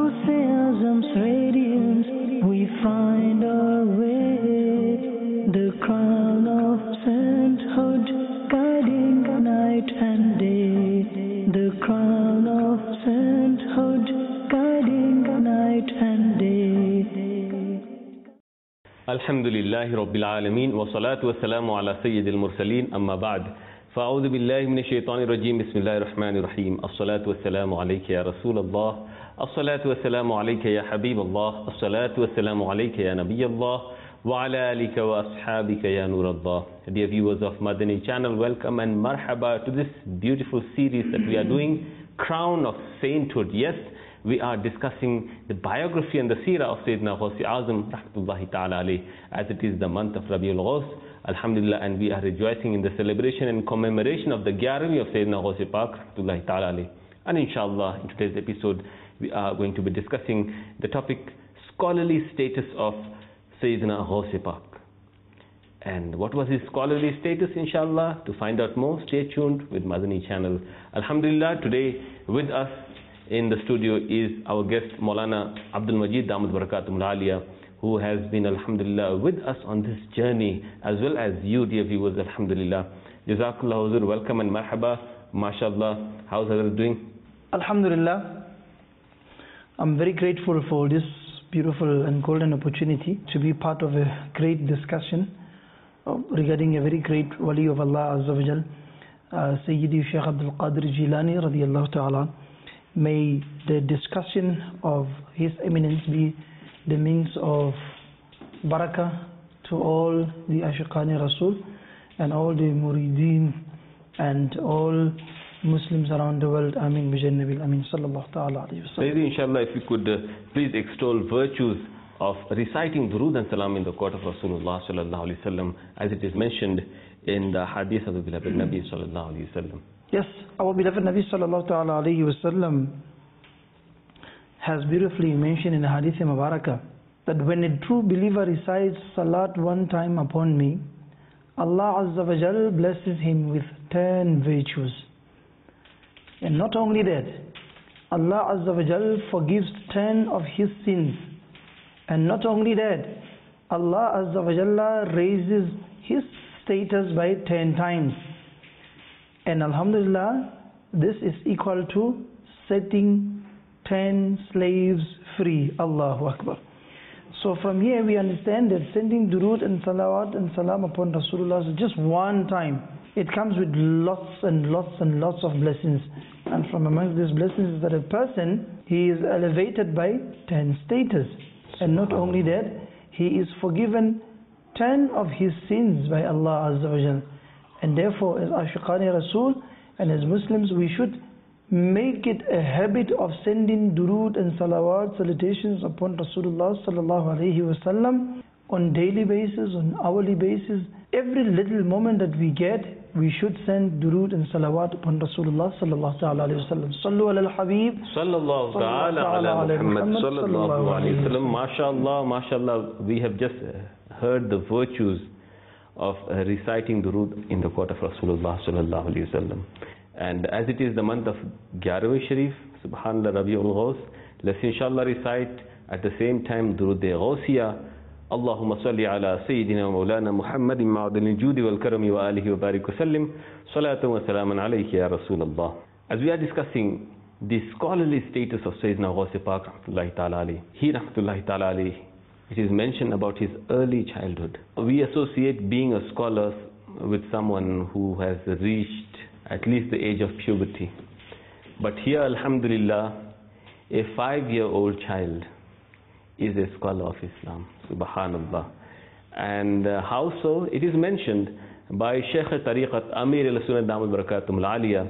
Gauss-e Azam's radiance we find our way, the crown of sainthood guiding night and day, the crown of sainthood guiding night and day. Alhamdulillahi Rabbil Alameen wa salatu wa salamu ala Sayyidil Mursaleen amma ba'd. Fa'udhu billahi minash shaitanir rajim. Bismillahir Rahmanir Rahim. As-salatu was-salamu alayka ya Rasulallah. As-salatu was-salamu alayka ya Habiballah. As-salatu was-salamu alayka ya Nabiyallah. Wa ala alika wa ashabika ya Nurallah. Dear viewers of Madani channel, welcome and marhaba to this beautiful series that we are doing, Crown of Sainthood. Yes, we are discussing the biography and the seerah of Sayyidina Ghaus-e Azam rahmatullahi ta'ala alayh, as it is the month of Rabiul Ghaus, alhamdulillah, and we are rejoicing in the celebration and commemoration of the Gyarvi of Sayyidina Ghaus-e Pak rahmatullahi ta'ala alayh. And inshallah, in today's episode, we are going to be discussing the topic, scholarly status of Sayyidina Ghaus-e Pak. And what was his scholarly status, inshallah? To find out more, stay tuned with Madani channel. Alhamdulillah, today with us in the studio is our guest Maulana Abdul Majid Damat Barakatumul Aliyah, who has been, alhamdulillah, with us on this journey, as well as you, dear viewers, alhamdulillah. Jazakallah huzur, welcome and marhaba, mashallah. How's everyone doing? Alhamdulillah, I'm very grateful for this beautiful and golden opportunity to be part of a great discussion regarding a very great wali of Allah Azza wa Jal, Sayyidi Shaykh Abdul Qadir Jilani radiyallahu ta'ala. May the discussion of His Eminence be the means of barakah to all the Ashiqani Rasul and all the Murideen and all Muslims around the world. Ameen bi Nabil Ameen sallallahu ta'ala alayhi wa sallam. Sayyidi, inshallah, if you could please extol virtues of reciting Durood and Salam in the court of Rasulullah sallallahu alayhi wa sallam, as it is mentioned in the hadith of the beloved Nabi sallallahu alayhi wa sallam. Yes, our beloved Nabi sallallahu ta'ala alayhi wa sallam has beautifully mentioned in the Hadith Mubarakah that when a true believer recites Salat one time upon me, Allah Azza wa Jal blesses him with 10 virtues. And not only that, Allah Azza wa Jal forgives 10 of his sins. And not only that, Allah Azza wa Jalla raises his status by 10 times. And alhamdulillah, this is equal to setting 10 slaves free. Allahu Akbar. So from here we understand that sending durood and salawat and salam upon Rasulullah is just one time. It comes with lots and lots and lots of blessings. And from amongst these blessings is that a person, he is elevated by 10 status. And not only that, he is forgiven 10 of his sins by Allah Azza wa Jal. And therefore, as Ashiqani Rasul and as Muslims, we should make it a habit of sending durood and salawat, salutations upon Rasulullah sallallahu alayhi wa sallam on daily basis, on hourly basis. Every little moment that we get, we should send durood and salawat upon Rasulullah sallallahu alayhi wa sallam. Sallu ala al-Habib. Sallallahu ta'ala ala Muhammad sallallahu alayhi wa sallam. MashaAllah, MashaAllah. We have just heard the virtues of reciting durood in the court of Rasulullah sallallahu alayhi wa sallam. And as it is the month of Gyarvi Sharif, Subhanallah Rabiul Ghaus, let's inshallah recite at the same time Durood-e-Ghausiyah. Allahumma salli ala Sayyidina Mawlana Muhammadin ma'adil judi wal karami wa alihi wa barik wa sallim. Salatu wa salaman alayhi ya Rasulallah. As we are discussing the scholarly status of Sayyidina Ghaus-e Pak rahmatullahi ta'ala alayhi, he rahmatullahi ta'ala alayhi, it is mentioned about his early childhood. We associate being a scholar with someone who has reached at least the age of puberty. But here, alhamdulillah, a 5-year-old child is a scholar of Islam. Subhanallah. And how so? It is mentioned by Shaykh Tariqat Amir al-Sunnah Damat Barakatumul Aliyah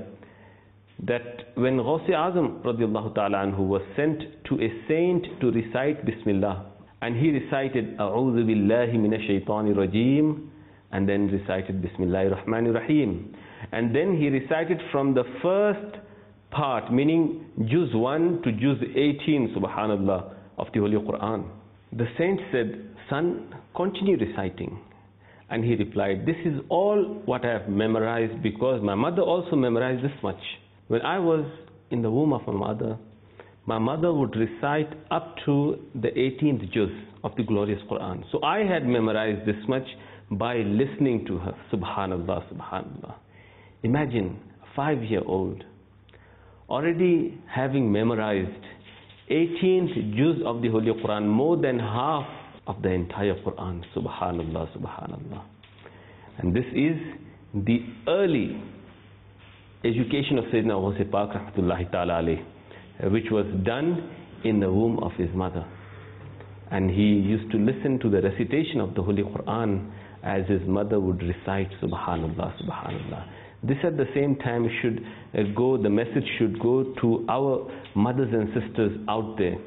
that when Ghaus-e Azam radiallahu ta'ala anhu was sent to a saint to recite Bismillah, and he recited A'udhu billahi minash shaitanir rajim, and then recited Bismillahir Rahmanir Rahim. And then he recited from the first part, meaning Juz 1 to Juz 18, subhanallah, of the Holy Quran. The saint said, son, continue reciting. And he replied, this is all what I have memorized because my mother also memorized this much. When I was in the womb of my my mother would recite up to the 18th juz of the glorious Quran. So I had memorized this much by listening to her. Subhanallah, subhanallah. Imagine a 5-year-old already having memorized 18th juz of the Holy Quran, more than half of the entire Quran. Subhanallah, subhanallah. And this is the early education of Sayyidina Ghaus Pak rahmatullahi ta'ala alayh, which was done in the womb of his mother. And he used to listen to the recitation of the Holy Quran as his mother would recite Subhanallah, Subhanallah. This at the same time should the message should go to our mothers and sisters out there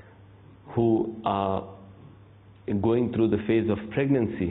who are going through the phase of pregnancy,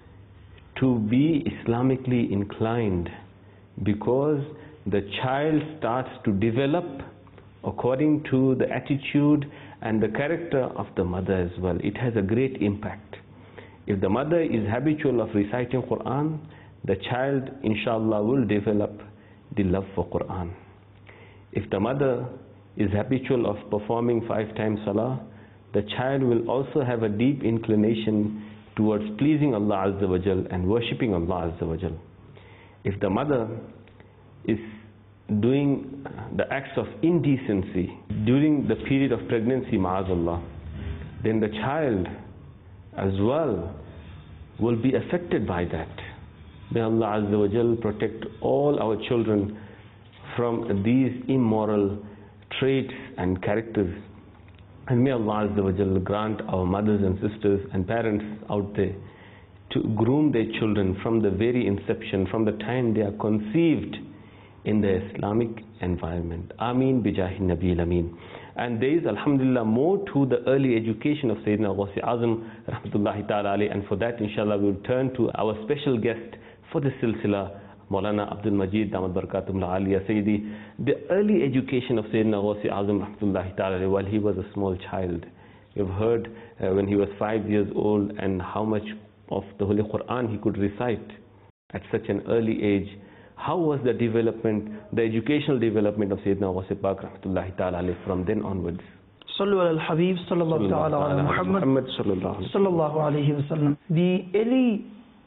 to be Islamically inclined, because the child starts to develop according to the attitude and the character of the mother as well. It has a great impact. If the mother is habitual of reciting Quran, the child inshallah will develop the love for Quran. If the mother is habitual of performing 5 times salah, the child will also have a deep inclination towards pleasing Allah Azza wa Jal and worshipping Allah Azza wa Jal. If the mother is doing the acts of indecency during the period of pregnancy, ma'azallah, then the child as well will be affected by that. May Allah Azza wa Jal protect all our children from these immoral traits and characters. And may Allah Azza wa Jal grant our mothers and sisters and parents out there to groom their children from the very inception, from the time they are conceived in the Islamic environment. Ameen bijahi Nabil Ameen. And there is, alhamdulillah, more to the early education of Sayyidina Ghaus Azam rahmatullahi ta'ala alayhi. And for that, inshallah, we will turn to our special guest for the silsila, Maulana Abdul Majid Damat Barakatum Aliyah Sayyidi. The early education of Sayyidina Ghaus Azam rahmatullahi ta'ala alayhi while he was a small child. You've heard when he was 5 years old and how much of the Holy Quran he could recite at such an early age. How was the development, the educational development of Sayyidina Ghaus Pak rahmatullahi ta'ala alayhi from then onwards? Sallu ala al-Habib sallallahu ta'ala ala Muhammad sallallahu alayhi wa sallam. The early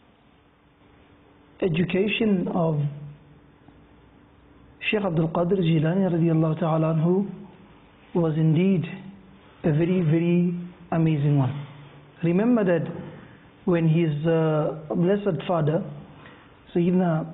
education of Shaykh Abdul Qadir Jilani radiyallahu ta'ala anhu was indeed a very, very amazing one. Remember that when his blessed father, Sayyidina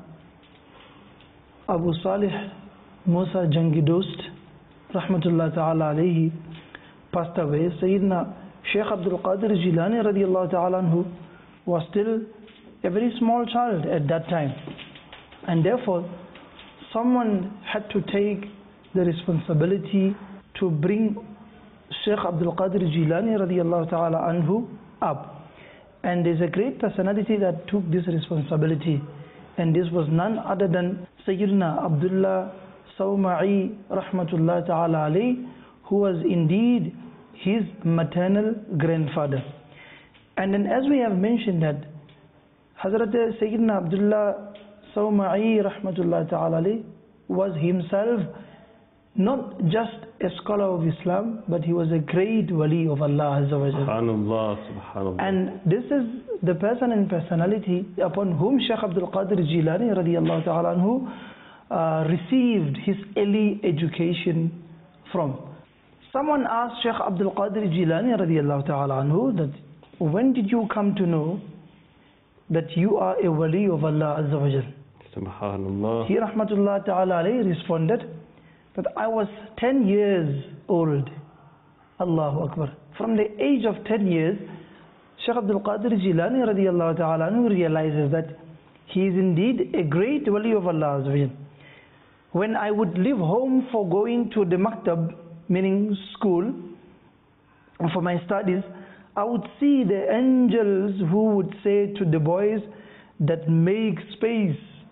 Abu Salih Musa Jangi Dost rahmatullah ta'ala alayhi passed away, Sayyidina Shaykh Abdul Qadir Jilani radiyallahu ta'ala anhu was still a very small child at that time, and therefore someone had to take the responsibility to bring Shaykh Abdul Qadir Jilani radiyallahu ta'ala anhu up. And there's a great personality that took this responsibility, and this was none other than Sayyidina Abdullah Sawma'i rahmatullah ta'ala alayhi, who was indeed his maternal grandfather. And then, as we have mentioned, that Hazrat Sayyidina Abdullah Sawma'i rahmatullah ta'ala alayhi was himself not just a scholar of Islam, but he was a great wali of Allah Azza wa Jalla. Subhanallah, subhanallah. And this is the person and personality upon whom Shaykh Abdul Qadir Jilani radiyallahu ta'ala anhu received his early education from. Someone asked Shaykh Abdul Qadir Jilani radiyallahu ta'ala anhu that, when did you come to know that you are a wali of Allah Azza wa Jalla? Subhanallah. He rahmatullah ta'ala alayhi responded that I was 10 years old. Allahu Akbar. From the age of 10 years, Shaykh Abdul Qadir Jilani radiyallahu ta'ala anhu realizes that he is indeed a great wali of Allah Azza wa Jalla. When I would leave home for going to the maktab, meaning school, for my studies, I would see the angels who would say to the boys that make space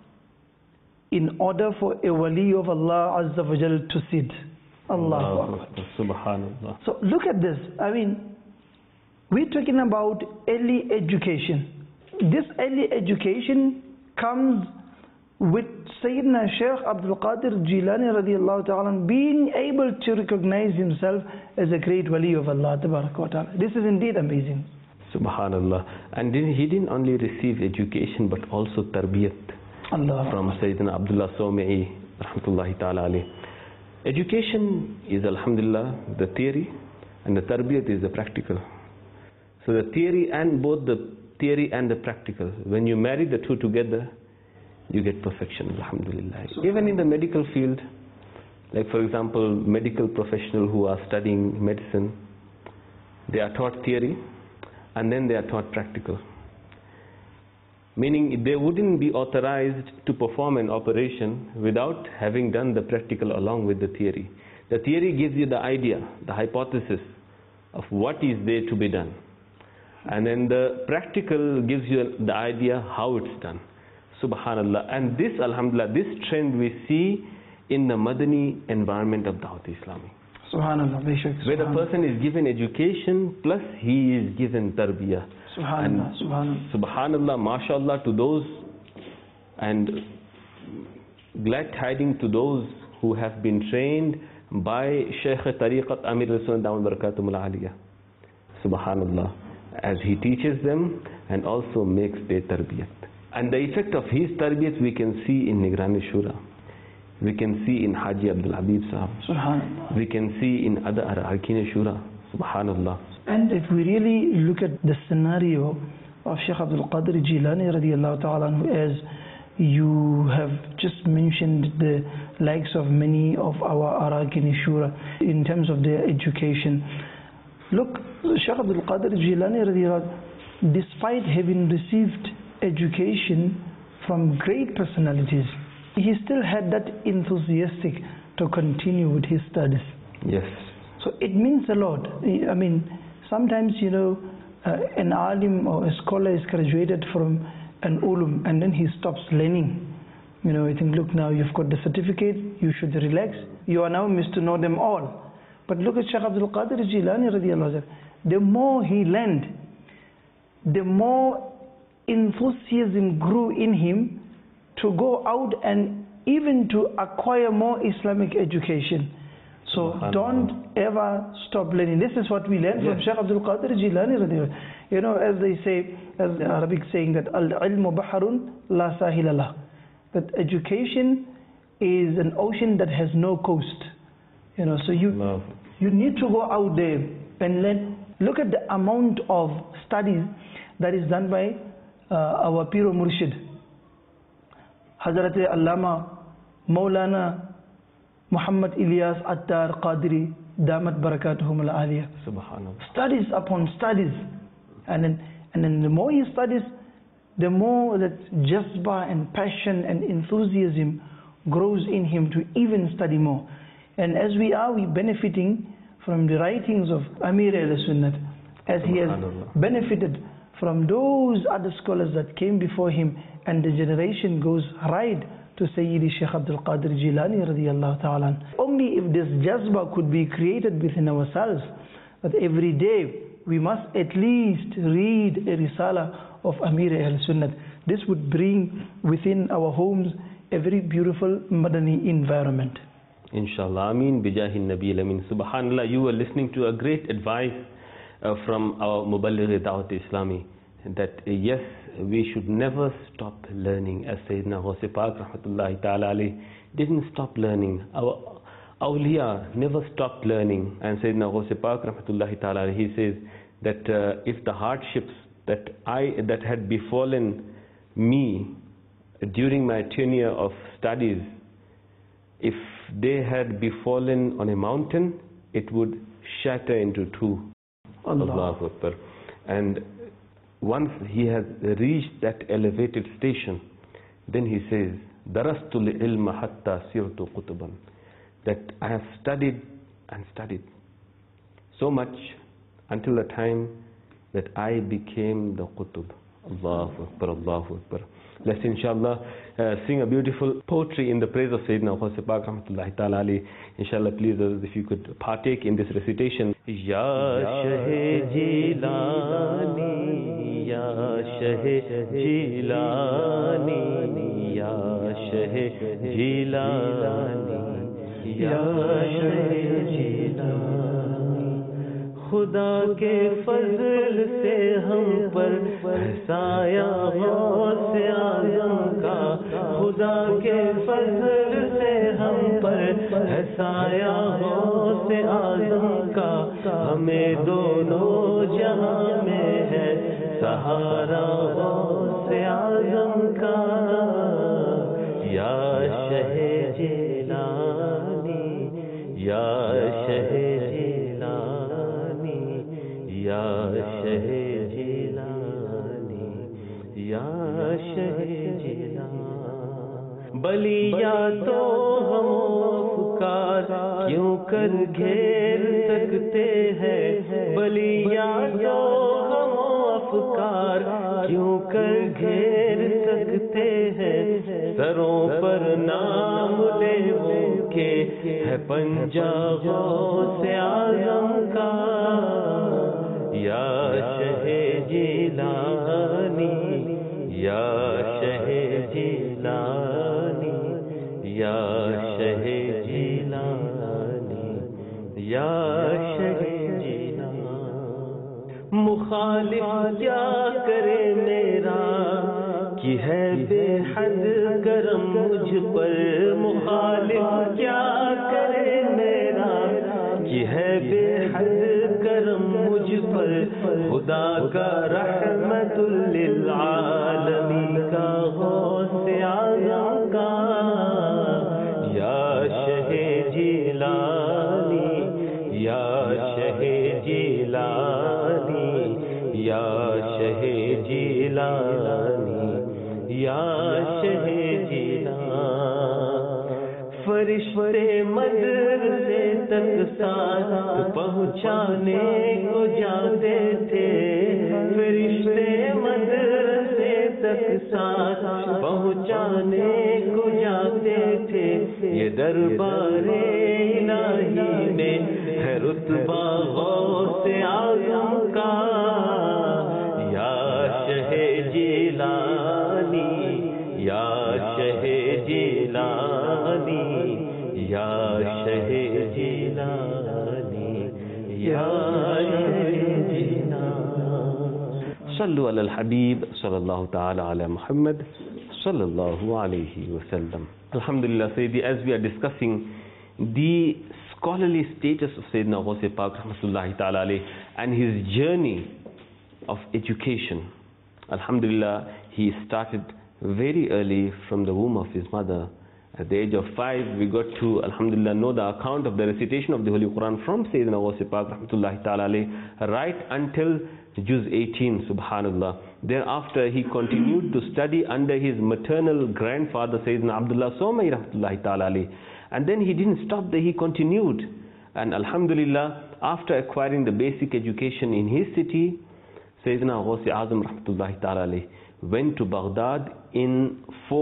in order for a wali of Allah Azza wa Jal to sit. Allahu Akbar. Subhanallah. So look at this. I mean, we're talking about early education. This early education comes with Sayyidina Shaykh Abdul Qadir Jilani radiallahu ta'ala being able to recognize himself as a great wali of Allah tabaraka wa ta'ala. This is indeed amazing. Subhanallah. And he didn't only receive education but also tarbiyat from Sayyidina Abdullah Sawmi'i rahmatullahi ta'ala alayhi. Education is, alhamdulillah, the theory, and the tarbiyat is the practical. So the theory and both the theory and the practical, when you marry the two together, you get perfection, alhamdulillah. Even in the medical field, like for example, medical professionals who are studying medicine, they are taught theory and then they are taught practical. Meaning they wouldn't be authorized to perform an operation without having done the practical along with the theory. The theory gives you the idea, the hypothesis of what is there to be done. And then the practical gives you the idea how it's done. Subhanallah. And this, alhamdulillah, this trend we see in the Madani environment of Dawat Islami. Subhanallah. Where the person is given education plus he is given tarbiyah. Subhanallah. Subhanallah. Subhanallah, mashallah to those, and glad tidings to those who have been trained by Shaykh Tariqat Amir al-Sunnah Dawud Barakatum al-Aliyah. Subhanallah. As he teaches them and also makes their tarbiyat. And the effect of his tarbiyat we can see in Nigrani Shura. We can see in Haji Abdul Habib Sahab. Subhanallah. We can see in other Arkeen Shura. Subhanallah. And if we really look at the scenario of Shaykh Abdul Qadir Jilani radiallahu ta'ala anhu, as you have just mentioned the likes of many of our Arkeen Shura in terms of their education. Look, Shaykh Abdul Qadir Jilani radiallahu, despite having received education from great personalities, he still had that enthusiastic to continue with his studies. Yes. So it means a lot. I mean, sometimes, you know, an alim or a scholar is graduated from an ulum and then he stops learning. You know, you think, look, now you've got the certificate, you should relax. You are now missed to know them all. But look at Shaykh Abdul Qadir Jilani radiallahu anhu. The more he learned, the more enthusiasm grew in him to go out and even to acquire more Islamic education. So don't ever stop learning. This is what we learn from Shaykh Abdul Qadir Jilani radiallahu anhu. You know, as they say, as the Arabic saying that al-ilmu baharun la sahila lah, that education is an ocean that has no coast. You know, so you need to go out there and learn. Look at the amount of studies that is done by our Piro Murshid, Hazrat Allama Maulana Muhammad Ilyas Attar Qadiri Damat Barakatuhum al-Aliyah. Subhanallah. Studies upon studies, and then the more he studies, the more that jazba and passion and enthusiasm grows in him to even study more. And as we benefiting from the writings of Amir al-Sunnat, as he has benefited from those other scholars that came before him, and the generation goes right to Sayyidi Shaykh Abdul Qadir Jilani radiallahu ta'ala. Only if this jazba could be created within ourselves, that every day we must at least read a risala of Amir al-Sunnat. This would bring within our homes a very beautiful Madani environment. Inshallah, Ameen, Bijahi Nabi Amin. Subhanallah, you were listening to a great advice from our Muballigh Dawat Islami, that yes, we should never stop learning. As Sayyidina Ghaus Pak rahmatullahi ta'ala alayhi didn't stop learning. Our awliya never stopped learning. And Sayyidina Ghaus Pak rahmatullahi ta'ala alayhi, he says that if the hardships that had befallen me during my tenure of studies, if they had befallen on a mountain, it would shatter into two. Allahu Akbar. And once he has reached that elevated station, then he says, Darastu li-ilma hatta sirtu qutuban, that I have studied and studied so much until the time that I became the qutub Allahu Akbar, Allahu Akbar. Let's inshallah sing a beautiful poetry in the praise of Sayyidina Ghaus Pak Rahmatullahi Ta'ala alayhi. Inshallah, please, if you could partake in this recitation. Ya Shah Jilani, Ya Shah Jilani, Ya Shah Jilani, Ya Shah Jilani. خدا کے فضل سے ہم پر سایہ غوث اعظم کا، خدا کے فضل سے ہم پر سایہ غوث اعظم کا، ہمیں دونوں جہاں میں ہے سہارا غوث اعظم کا. یا شہ جیلانی، یا شہ یا شہ جیلانی، یا شہ جیلانی. بلیا تو ہم افکار کیوں کر گھیر سکتے ہیں، بلیا تو ہم افکار کیوں کر گھیر سکتے ہیں، سروں پر نام لے وہ کہ ہے پنجہ غوث اعظم کا. یا شہ جیلانی، یا شہ جیلانی، یا شہ جیلانی، یا شہ جیلانی. مخالف کیا کرے میرا کہ ہے بے حد کرم مجھ پر، مخالف کیا کرے میرا کہ ہے بے حد کرم مجھ پر، خدا کا رحمت للعالمین کا غوث اعظم کا. یا شہ جیلانی، یا شہ جیلانی، یا شہ جیلانی، یا شہ جیلانی. فرشتے مدرسے تک ساتھ پہنچانے کو جاتے تھے، فرشتے مدرسے تک ساتھ پہنچانے کو جاتے تھے، یہ دربار الہی میں ہے رتبہ غوث اعظم کا. یا شہ جیلانی، یا شہ جیلانی، یا شہ جیلانی، یا شہ جیلانی. صلو علی الحبیب صلی اللہ تعالی علی محمد صلی اللہ علیہ وسلم. Alhamdulillah, Sayyidi, as we are discussing the scholarly status of Sayyidina Ghaus Pak Rahmatullahi Ta'ala alayhi and his journey of education. Alhamdulillah, he started very early from the womb of his mother. At the age of 5, we got to, alhamdulillah, know the account of the recitation of the Holy Quran from Sayyidina Ghaus Pak Rahmatullahi Ta'ala alayhi, right until Juz 18, subhanallah. Thereafter, he continued to study under his maternal grandfather, Sayyidina Abdullah Somai Rahmatullahi Ta'ala alayhi. And then he didn't stop there, he continued. And alhamdulillah, after acquiring the basic education in his city, Sayyidina Ghaus Azam Rahmatullahi Ta'ala alayhi went to Baghdad in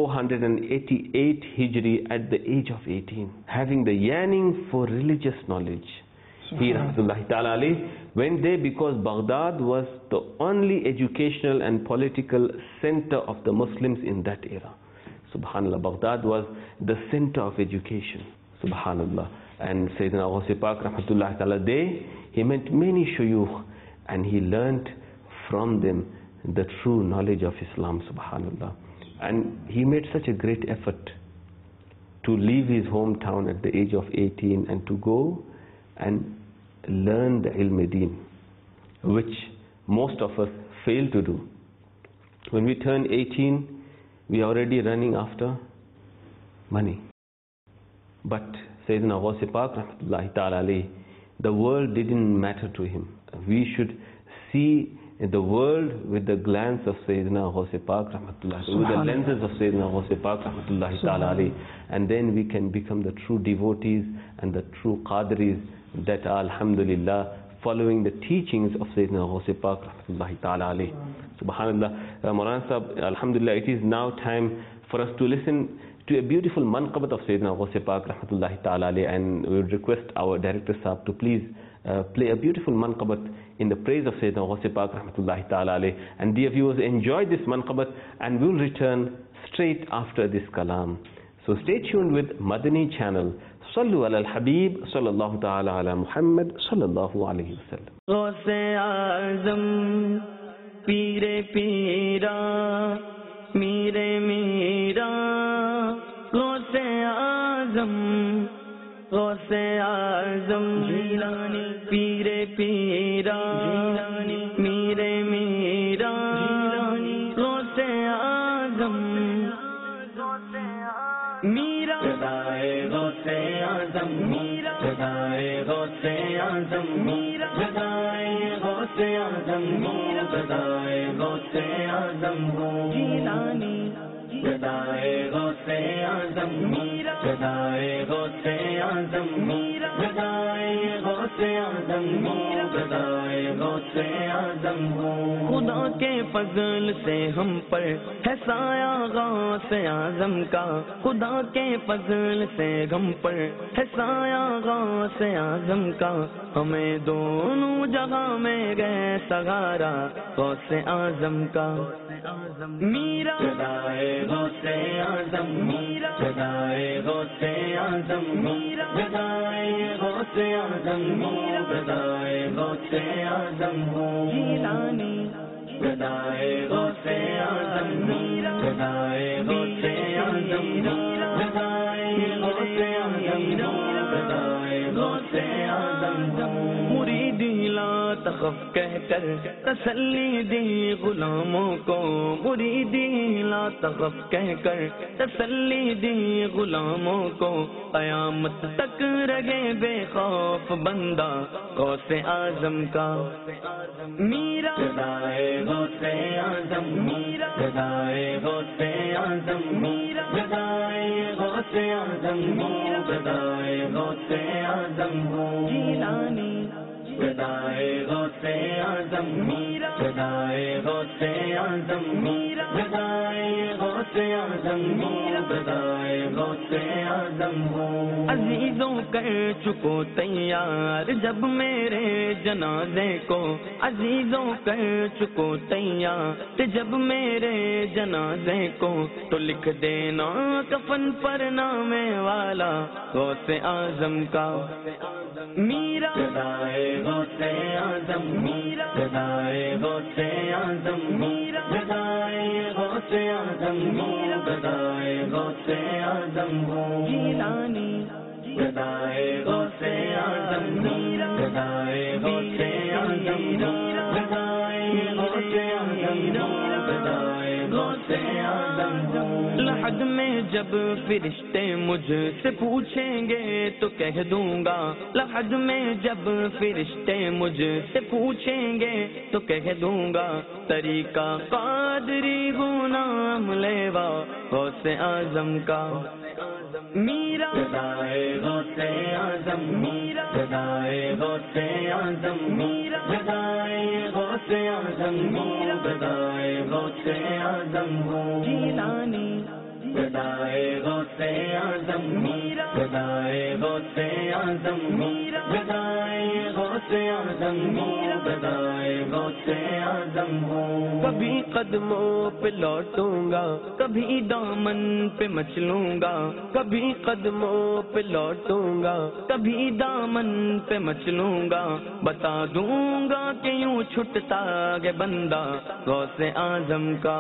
488 Hijri at the age of 18, having the yearning for religious knowledge. He Rahmatullahi Ta'ala alayhi went there because Baghdad was the only educational and political center of the Muslims in that era. Subhanallah, Baghdad was the center of education. Subhanallah. And Sayyidina Ghaus Pak Rahmatullahi Ta'ala there, he met many shuyukh and he learnt from them the true knowledge of Islam. Subhanallah. And he made such a great effort to leave his hometown at the age of 18 and to go and learn the ilm-e-deen, which most of us fail to do. When we turn 18, we are already running after money. But Sayyidina Ghaus Pak Rahmatullahi Ta'ala alayhi, the world didn't matter to him. We should see the world with the glance of Sayyidina Ghaus Pak Rahmatullahi, with the lenses of Sayyidina Ghaus Pak Rahmatullahi Ta'ala alayhi, and then we can become the true devotees and the true qadris that are, alhamdulillah, following the teachings of Sayyidina Ghaus Pak Rahmatullahi Ta'ala alayhi. Subhanallah. Maulana Sahib, Alhamdulillah, it is now time for us to listen to a beautiful manqabat of Sayyidina Ghaus Pak rahmatullahi ta'ala alayhi, and we would request our director Sahib to please play a beautiful manqabat in the praise of Sayyidina Ghaus Pak rahmatullahi ta'ala alayhi. And dear viewers, enjoy this manqabat, and we will return straight after this kalam. So stay tuned with Madani channel. Sallu ala al-Habib sallallahu ta'ala ala Muhammad sallallahu alayhi wa sallam. Ghaus Azam Pire Pira Mire Mira Ghaus Azam Ghaus Azam Jilani Pire Pira Jilani Mire Mira Ghaus Azam Mira Jadaye Ghaus Azam Mira Jadaye Ghaus Azam Mira Jadaye Ghaus Azam Mira Jadaye Ghaus Azam Jilani Jadaye Ghaus Azam Mira Jadaye Ghaus Azam Mira Jadaye Ghaus Azam Mira Jadaye Ghaus Azam خدا کے فضل سے ہم پر ہے سایہ غوث اعظم کا خدا کے فضل سے ہم پر ہے سایہ غوث اعظم کا ہمیں دونوں جگہ میں گئے سہارا غوث اعظم کا میرا جدائے غوث اعظم میرا جدائے غوث اعظم میرا جدائے غوث اعظم میرا جدائے غوث اعظم جیلانی جدائے غوث اعظم میرا جدائے غوث اعظم میرا جدائے غوث اعظم میرا جدائے غوث اعظم مریدی لا تخف کہہ کر تسلی دی غلاموں کو مریدی لا تخف کہہ کر تسلی دی غلاموں کو قیامت تک رہے بے خوف بندہ غوث اعظم کا میرا جدائے غوث اعظم میرا جدائے غوث اعظم میرا جدائے غوث اعظم میرا جدائے غوث اعظم جیلانی جدائے غوث اعظم میرا جدائے غوث اعظم میرا جدائے غوث اعظم میرا جدائے غوث اعظم عزیزوں کر چکو تیار جب میرے جنازے کو عزیزوں کر چکو تیار جب میرے جنازے کو تو لکھ دینا کفن پر نام والا غوث اعظم کا میرا جدائے غوث اعظم میرا جدائے غوث اعظم میرا جدائے غوث اعظم میرا جدائے غوث اعظم جیلانی جدائے غوث اعظم میرا جدائے غوث اعظم میرا جدائے غوث اعظم میرا جدائے غوث اعظم لحد میں جب فرشتے مجھ سے پوچھیں گے تو کہہ دوں گا لحد میں جب فرشتے مجھ سے پوچھیں گے تو کہہ دوں گا طریقہ قادری ہوں نام لیوا غوث اعظم کا میرا جدائے غوث اعظم میرا جدائے غوث اعظم میرا جدائے غوث اعظم میرا جدائے غوث اعظم جیلانی جدائے غوث اعظم میرا جدائے غوث اعظم میرا جدائے غوث اعظم میرا جدائے غوث اعظم کبھی قدموں پہ لوٹوں گا کبھی دامن پہ مچلوں گا کبھی قدموں پہ لوٹوں گا کبھی دامن پہ مچلوں گا بتا دوں گا کہ یوں چھٹتا ہے بندہ غوث اعظم کا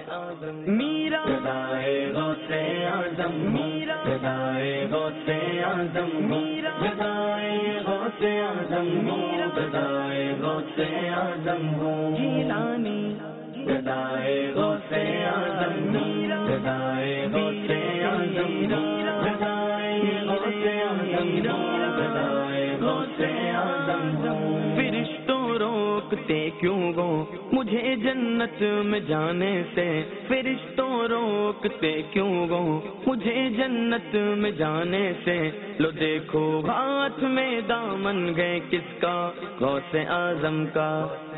میرا جدائے غوث اعظم میرا جدائے غوث اعظم میرا جدائے غوث اعظم میرا جدائے غوث اعظم جیلانی جدائے غوث اعظم میرا جدائے غوث اعظم میرا جدائے غوث اعظم میرا جدائے غوث اعظم فرشتوں روکتے کیوں گو مجھے جنت میں جانے سے فرشتوں روکتے کیوں گو مجھے جنت میں جانے سے لو دیکھو ہاتھ میں دامن گئے کس کا غوث اعظم کا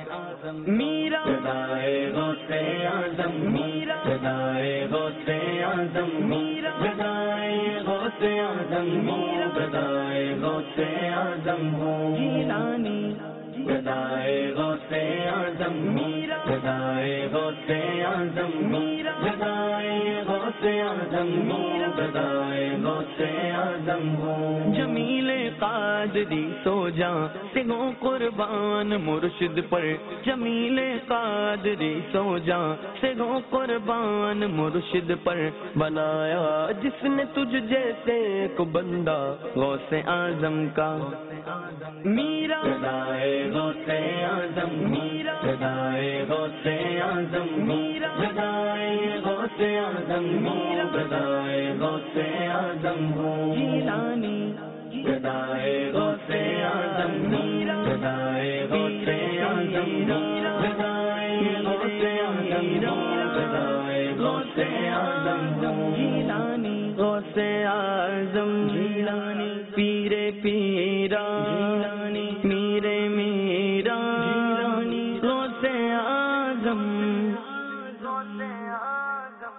मीरा गदाए गौसे आजम मीरा गदाए गौसे आजम मीरा गदाए गौसे आजम मीरा गदाए गौसे आजम हो जीलानी गदाए गौसे आजम मीरा गदाए गौसे आजम मीरा गदाए गौसे आजम मीरा गदाए गौसे आजम हो जमीले कादरी सो जा सिगो कुर्बान मुर्शिद पर जमीले कादरी सो जा सिगो कुर्बान मुर्शिद पर बनाया जिसने तुझ जैसे को बंदा गौसे आजम का मीरा गदाए गौसे आजम मीरा गदाए गौसे आजम मीरा गदाए गौसे आजम मीरा गदाए गौसे आजम हो जीलानी गदाए गौसे आजम मीरा गदाए गौसे आजम मीरा गदाए गौसे आजम मीरा गदाए गौसे आजम हो जीलानी गौसे आजम जीलानी पीरे पीरा जीलानी मीरे मीरा जीलानी गौसे आजम गौसे आजम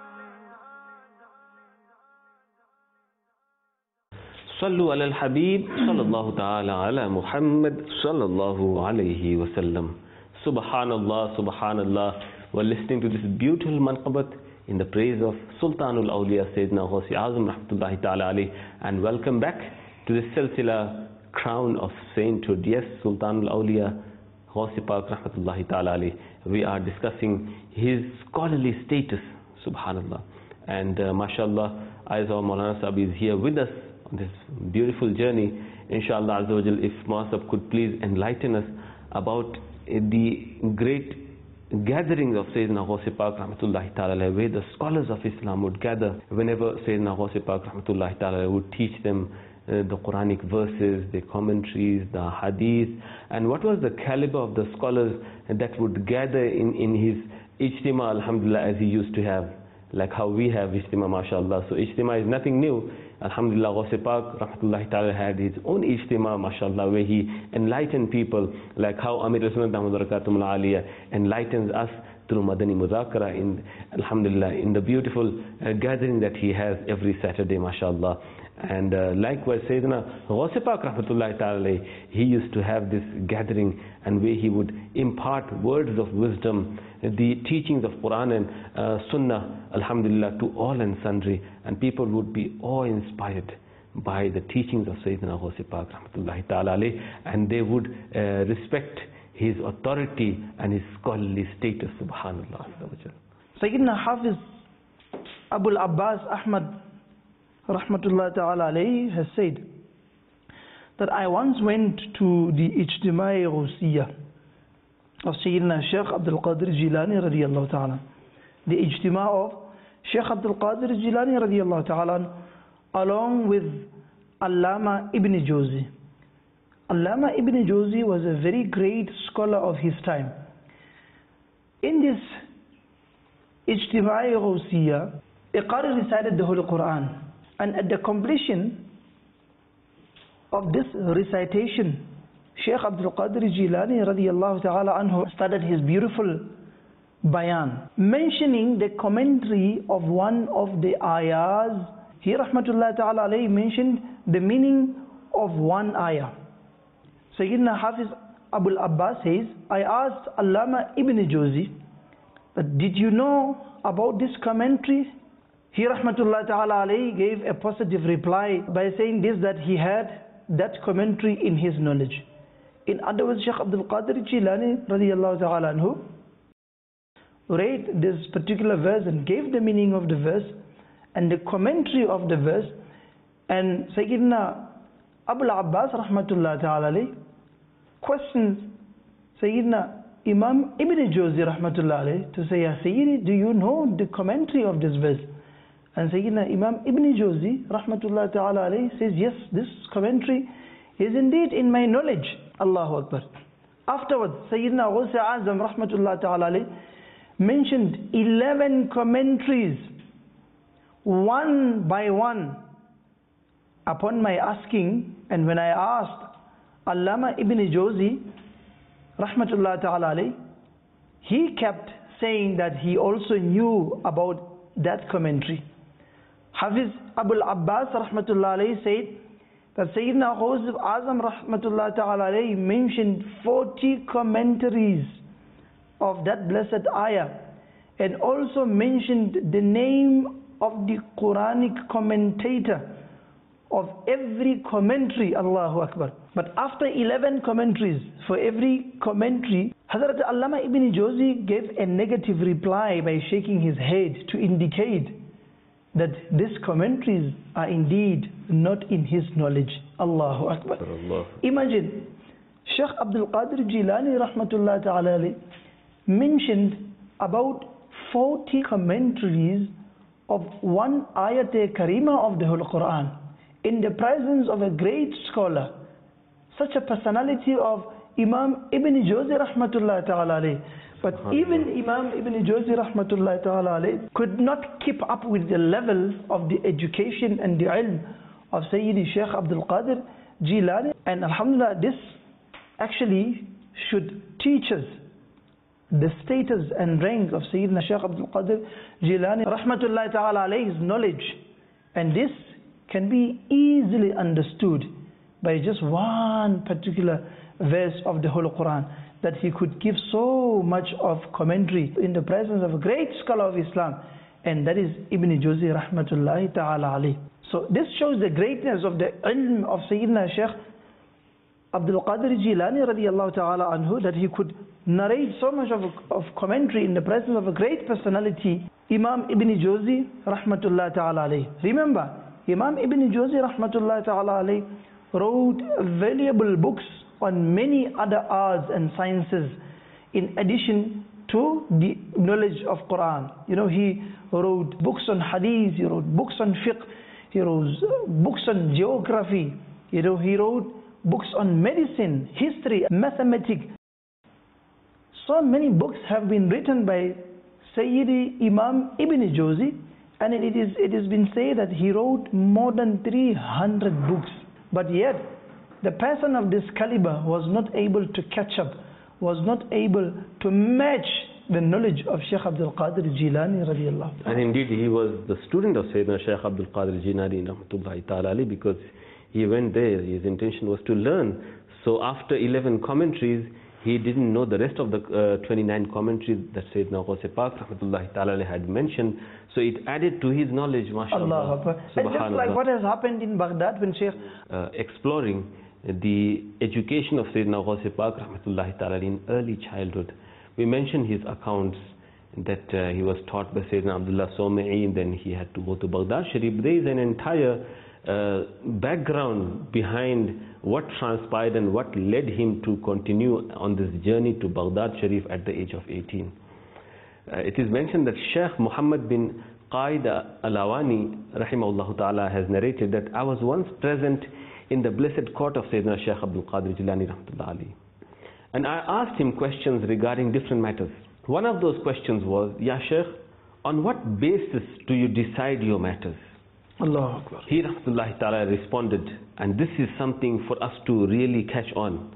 Sallu ala al-Habib sallallahu ta'ala ala Muhammad sallallahu alayhi wa sallam. Subhanallah, subhanallah. We're listening to this beautiful manqabat in the praise of Sultanul Awliya Sayyidina Ghusi Azam rahmatullahi ta'ala alayhi. And welcome back to this silsila crown of sainthood. Yes, Sultanul Awliya Ghusi Pak rahmatullahi ta'ala alayhi. We are discussing his scholarly status, subhanallah. And mashallah, as our Maulana Sahib is here with us on this beautiful journey, inshallah Azza wa Jal, if Maasab could please enlighten us about the great gatherings of Sayyidina Ghusi Pak rahmatullahi ta'ala, where the scholars of Islam would gather whenever Sayyidina Ghusi Pak rahmatullahi ta'ala would teach them the Quranic verses, the commentaries, the hadith, and what was the caliber of the scholars that would gather in his ijtima, alhamdulillah, as he used to have, like how we have ijtima, mashallah. So ijtima is nothing new. Alhamdulillah, Ghusi Pak rahmatullahi ta'ala had his own ijtima, mashallah, where he enlightened people, like how Amir Rasulullah Ahmad Barakatum al-Aliyah enlightens us through Madani Muzakara, in alhamdulillah, in the beautiful gathering that he has every Saturday, mashallah. And likewise, Sayyidina Ghusi Pak rahmatullahi ta'ala, he used to have this gathering, and where he would impart words of wisdom, the teachings of Quran and Sunnah, alhamdulillah, to all and sundry, and people would be awe-inspired by the teachings of Sayyidina Ghusi Pak rahmatullahi ta'ala, and they would respect his authority and his scholarly status, subhanallah. Sayyidina Hafiz Abul Abbas Ahmad rahmatullahi ta'ala alayhi has said that I once went to the Ijtima-e Ghusiyya of Sayyidina Shaykh Abdul Qadir Jilani radiyallahu ta'ala, the Ijtima of Shaykh Abdul Qadir Jilani radiyallahu ta'ala, along with Allama Ibn Jawzi. Allama Ibn Jawzi was a very great scholar of his time. In this Ijtima-e Ghusiyya, a Qari recited the Holy Quran, and at the completion of this recitation, Shaykh Abdul Qadir Jilani radiyallahu ta'ala anhu started his beautiful bayan, mentioning the commentary of one of the ayahs. He rahmatullahi ta'ala alayhi mentioned the meaning of one ayah. Sayyidina Hafiz Abul Abbas says, I asked Allama Ibn Jawzi, that did you know about this commentary? He rahmatullahi ta'ala alayhi gave a positive reply by saying this, that he had that commentary in his knowledge. In other words, Shaykh Abdul Qadir Jilani radiyallahu ta'ala anhu read this particular verse and gave the meaning of the verse and the commentary of the verse, and Sayyidina Abul Abbas rahmatullahi ta'ala alayhi questions Sayyidina Imam Ibn Jawzi rahmatullahi alayhi to say, Ya Sayyidi, do you know the commentary of this verse? And Sayyidina Imam Ibn Jawzi rahmatullahi ta'ala alayhi says, yes, this commentary is indeed in my knowledge. Allahu Akbar. Afterwards, Sayyidina Ghusi Azam rahmatullahi ta'ala alayhi mentioned 11 commentaries, one by one. Upon my asking, and when I asked Allama Ibn Jawzi rahmatullah ta'ala alayhi, he kept saying that he also knew about that commentary. Hafiz Abul Abbas rahmatullah alayhi said that Sayyidina Ghaus Azam rahmatullah ta'ala alayhi mentioned 40 commentaries of that blessed ayah, and also mentioned the name of the Quranic commentator of every commentary. Allahu Akbar. But after 11 commentaries, for every commentary, Hazrat Allama Ibn Jawzi gave a negative reply by shaking his head to indicate that these commentaries are indeed not in his knowledge. Allahu Akbar. Imagine, Shaykh Abdul Qadir Jilani rahmatullah ta'ala alayhi mentioned about 40 commentaries of one ayat-e-karima of the Holy Quran in the presence of a great scholar, such a personality of Imam Ibn Jawzi rahmatullah ta'ala alayhi. But even Imam Ibn Jawzi rahmatullah ta'ala alayhi could not keep up with the level of the education and the ilm of Sayyidi Shaykh Abdul Qadir Jilani. And alhamdulillah, this actually should teach us the status and rank of Sayyidina Shaykh Abdul Qadir Jilani rahmatullah ta'ala alayhi's knowledge. And this can be easily understood by just one particular verse of the Holy Quran, that he could give so much of commentary in the presence of a great scholar of Islam, and that is Ibn Jawzi rahmatullahi ta'ala alayhi. So this shows the greatness of the ilm of Sayyidina Shaykh Abdul Qadir Jilani radiyallahu ta'ala anhu, that he could narrate so much of commentary in the presence of a great personality, Imam Ibn Jawzi rahmatullahi ta'ala alayhi. Remember, Imam Ibn Jawzi rahmatullahi ta'ala alayhi wrote valuable books on many other arts and sciences in addition to the knowledge of Quran. You know, he wrote books on hadith, he wrote books on fiqh, he wrote books on geography, you know, he wrote books on medicine, history, mathematics. So many books have been written by Sayyidi Imam Ibn Jawzi, and it has been said that he wrote more than 300 books. But yet, the person of this caliber was not able to catch up, was not able to match the knowledge of Shaykh Abdul Qadir Jilani radiyallahu ta'ala. And indeed, he was the student of Sayyidina Shaykh Abdul Qadir Jilani rahmatullahi ta'ala alayhi, because he went there, his intention was to learn. So after 11 commentaries, he didn't know the rest of the 29 commentaries that Sayyidina Ghaus Pak rahmatullahi ta'ala alayhi had mentioned. So it added to his knowledge, mashallah. Allah. And just like what has happened in Baghdad when Shaykh exploring the education of Sayyidina Ghaus Pak rahmatullahi ta'ala in early childhood. We mentioned his accounts that he was taught by Sayyidina Abdullah Somi'i, and then he had to go to Baghdad Sharif. There is an entire background behind what transpired and what led him to continue on this journey to Baghdad Sharif at the age of 18. It is mentioned that Sheikh Muhammad bin Qaid Al-Awani rahimahullah ta'ala has narrated that I was once present in the blessed court of Sayyidina Shaykh Abdul Qadir Jilani rahmatullah alayhi, and I asked him questions regarding different matters. One of those questions was, Ya Shaykh, on what basis do you decide your matters? Allah Akbar. He rahmatullahi ta'ala responded, and this is something for us to really catch on.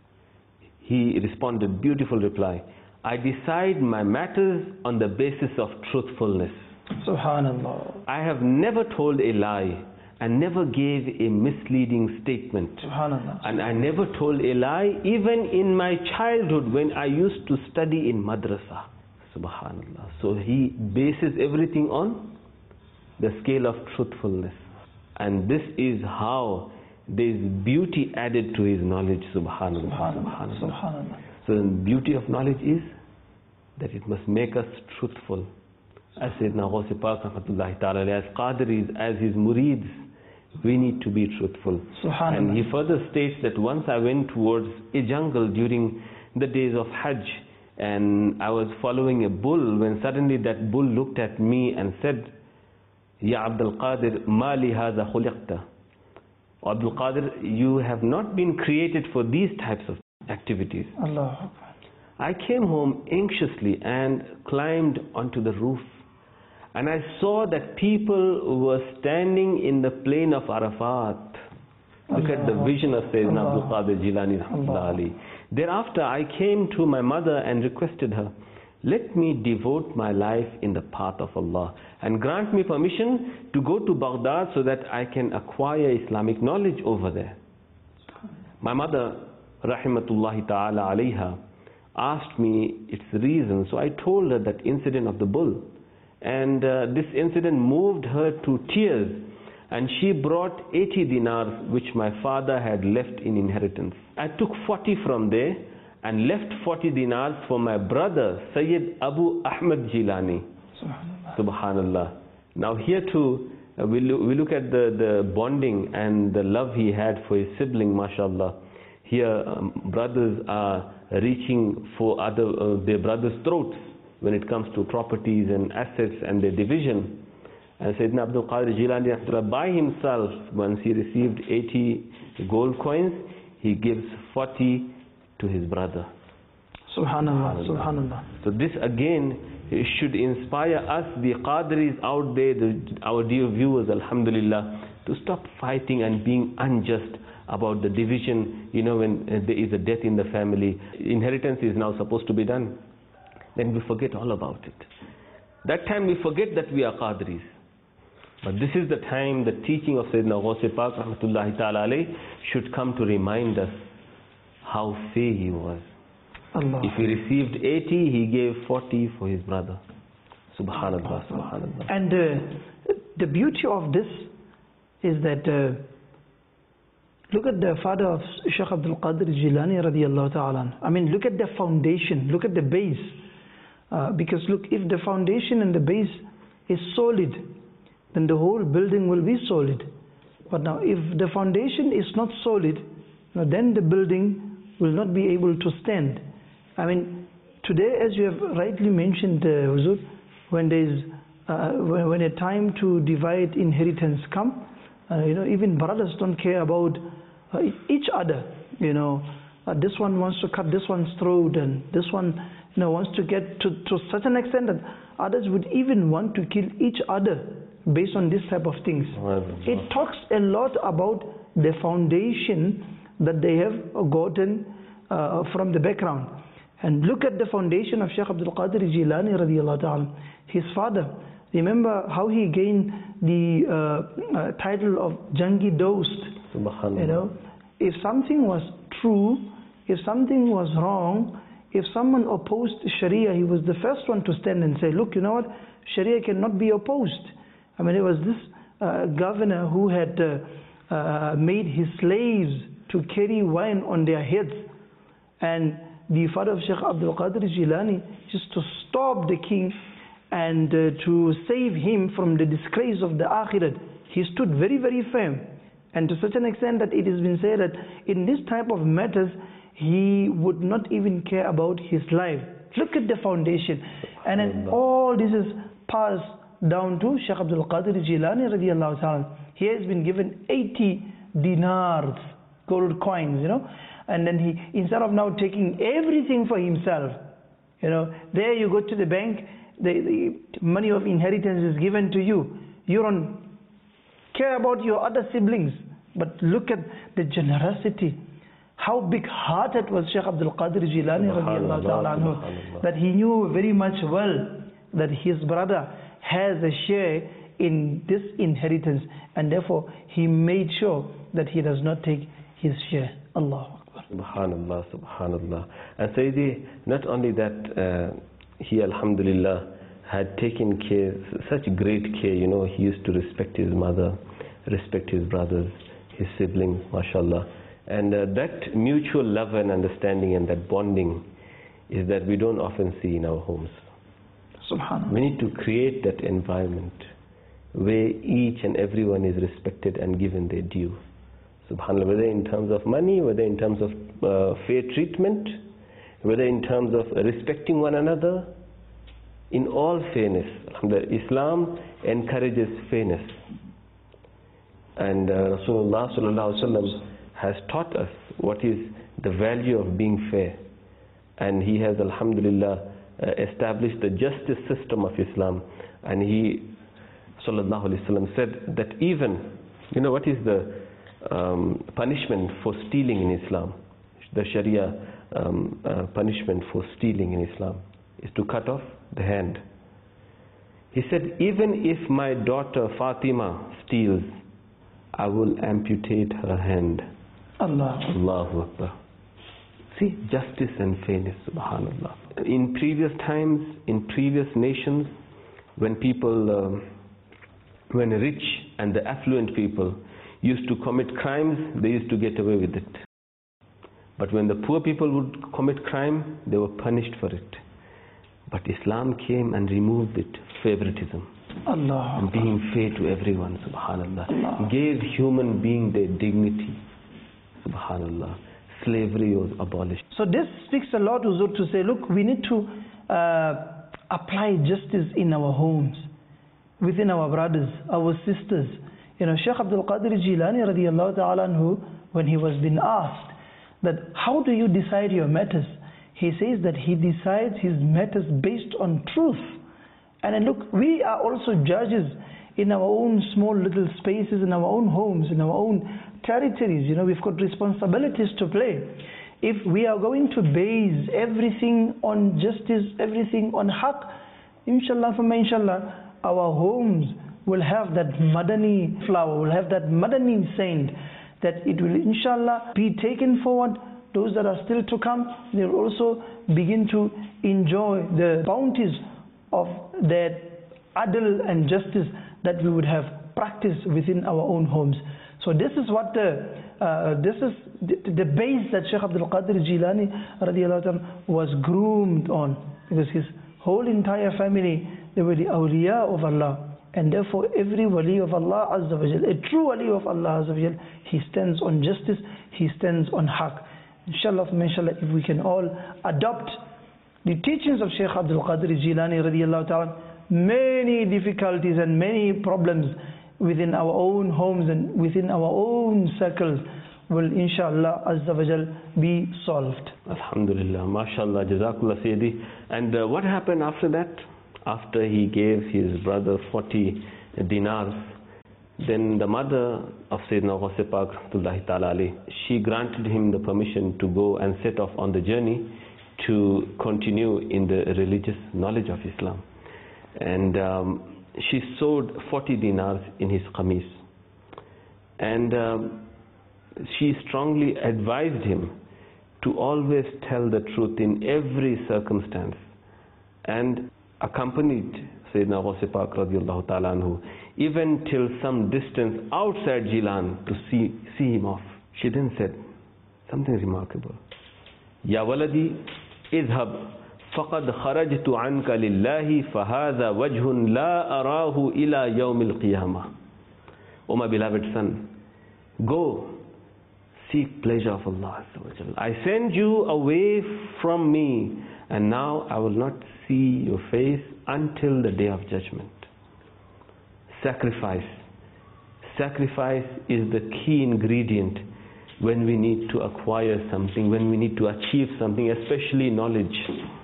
He responded, beautiful reply, I decide my matters on the basis of truthfulness. Subhanallah. I have never told a lie and never gave a misleading statement. Subhanallah. And I never told a lie even in my childhood when I used to study in madrasa. Subhanallah. So he bases everything on the scale of truthfulness. And this is how there is beauty added to his knowledge. Subhanallah. Subhanallah. Subhanallah. So the beauty of knowledge is that it must make us truthful. As Sayyidina Ghaus Pak rahmatullahi ta'ala, as Qadiris, as his murids, we need to be truthful. And he further states that once I went towards a jungle during the days of Hajj, and I was following a bull, when suddenly that bull looked at me and said, Ya Abdul Qadir, ma li hadha khuliqta. Abdul Qadir, you have not been created for these types of activities. Allah. I came home anxiously and climbed onto the roof, and I saw that people were standing in the plain of Arafat. Look at the vision of Sayyidina Abdul Qadir Jilani rahmatullah alayhi. Thereafter I came to my mother and requested her, let me devote my life in the path of Allah and grant me permission to go to Baghdad so that I can acquire Islamic knowledge over there. My mother, rahimatullahi ta'ala alayha, asked me its reason, so I told her that incident of the bull. And this incident moved her to tears, and she brought 80 dinars which my father had left in inheritance. I took 40 from there and left 40 dinars for my brother Sayyid Abu Ahmad Jilani. Subhanallah. Now here too we look at the bonding and the love he had for his sibling, mashallah. Here brothers are reaching for their brothers' throats when it comes to properties and assets and their division. And Sayyidina Abdul Qadir Jilani, by himself, once he received 80 gold coins, he gives 40 to his brother. Subhanallah, subhanallah. So this again should inspire us, the Qadiris out there, our dear viewers, alhamdulillah, to stop fighting and being unjust about the division. You know, when there is a death in the family, inheritance is now supposed to be done, then we forget all about it. That time we forget that we are Qadiris. But this is the time the teaching of Sayyidina Ghaus Pak rahmatullahi ta'ala alayh should come to remind us how fair he was. Allah. If he received 80, he gave 40 for his brother. Subhanallah, subhanallah. And the beauty of this is that look at the father of Shaykh Abdul Qadir Jilani radiallahu ta'ala. I mean, look at the foundation, look at the base. Because look, if the foundation and the base is solid, then the whole building will be solid. But now if the foundation is not solid, then the building will not be able to stand. I mean, today, as you have rightly mentioned, Huzur, when there is when a time to divide inheritance come, even brothers don't care about each other. This one wants to cut this one's throat, and this one wants to get to such an extent that others would even want to kill each other based on this type of things. It talks a lot about the foundation that they have gotten from the background. And look at the foundation of Shaykh Abdul Qadir Jilani radiallahu ta'ala. His father, remember how he gained the title of Jangi Dost. Subhanallah. If something was true, if something was wrong, if someone opposed Sharia, he was the first one to stand and say, look, you know what, Sharia cannot be opposed. I mean, it was this governor who had made his slaves to carry wine on their heads. And the father of Shaykh Abdul Qadir Jilani, just to stop the king and to save him from the disgrace of the Akhirat, he stood very, very firm. And to such an extent that it has been said that in this type of matters, he would not even care about his life. Look at the foundation. And then all this is passed down to Shaykh Abdul Qadir Jilani radiallahu ta'ala. He has been given 80 dinars, gold coins, and then he, instead of now taking everything for himself, there you go to the bank, the money of inheritance is given to you. You don't care about your other siblings. But look at the generosity. How big-hearted was Shaykh Abdul Qadir Jilani radiallahu ta'ala anhu, that he knew very much well that his brother has a share in this inheritance, and therefore he made sure that he does not take his share. Allahu Akbar. Subhanallah, subhanallah. And Sayyidi, not only that, he alhamdulillah had taken care, such great care, he used to respect his mother, respect his brothers, his siblings, mashallah. And that mutual love and understanding and that bonding is that we don't often see in our homes. Subhanallah. We need to create that environment where each and everyone is respected and given their due. Subhanallah, whether in terms of money, whether in terms of fair treatment, whether in terms of respecting one another, in all fairness. Islam encourages fairness. And Rasulullah sallallahu alaihi wasallam has taught us what is the value of being fair. And he has, alhamdulillah, established the justice system of Islam. And he, sallallahu alaihi wasallam, said that even, what is the punishment for stealing in Islam? The Sharia punishment for stealing in Islam is to cut off the hand. He said, even if my daughter Fatima steals, I will amputate her hand. Allahu Akbar. See, justice and fairness, subhanallah. In previous times, in previous nations, when people, when rich and the affluent people used to commit crimes, they used to get away with it. But when the poor people would commit crime, they were punished for it. But Islam came and removed it, favoritism. Allah. And being fair to everyone, subhanallah. Allah. Gave human being their dignity, subhanallah. Slavery was abolished. So this speaks a lot, Huzur, to say, look, we need to apply justice in our homes, within our brothers, our sisters. You know, Shaykh Abdul Qadir Jilani radiallahu ta'ala anhu, when he was being asked that how do you decide your matters, he says that he decides his matters based on truth. And then look, we are also judges in our own small little spaces, in our own homes, in our own territories. You know, we've got responsibilities to play. If we are going to base everything on justice, everything on haqq, inshallah, inshallah, our homes will have that madani flower, will have that madani scent, that it will inshallah be taken forward. Those that are still to come, they will also begin to enjoy the bounties of that adl and justice that we would have practiced within our own homes. So this is what this is the base that Shaykh Abdul Qadir Jilani radiallahu anhu was groomed on, because his whole entire family, they were the awliya of Allah. And therefore every wali of Allah Azza wa Jal, a true wali of Allah Azza wa Jal, he stands on justice, he stands on haqq. Inshallah, inshallah, if we can all adopt the teachings of Shaykh Abdul Qadir Jilani radiallahu ta'ala, many difficulties and many problems within our own homes and within our own circles will inshallah Azza wa Jal be solved. Alhamdulillah, mashallah, jazakallah Sayyidi. And what happened after that? After he gave his brother 40 dinars, then the mother of Sayyidina Ghaus Pak rahmatullahi ta'ala alayhi, she granted him the permission to go and set off on the journey to continue in the religious knowledge of Islam. And she sewed 40 dinars in his qamis. And she strongly advised him to always tell the truth in every circumstance, and accompanied Sayyidina Ghaus Pak radiallahu ta'ala anhu even till some distance outside Jilan to see him off. She then said something remarkable. Ya waladi idhab faqad kharajtu anka lillahi fahadha wajhun la arahu ila yawm al-qiyamah. O my beloved son, go seek pleasure of Allah Azza wa Jalla. I send you away from me, and now I will not see your face until the day of judgment. Sacrifice. Sacrifice is the key ingredient when we need to acquire something, when we need to achieve something, especially knowledge.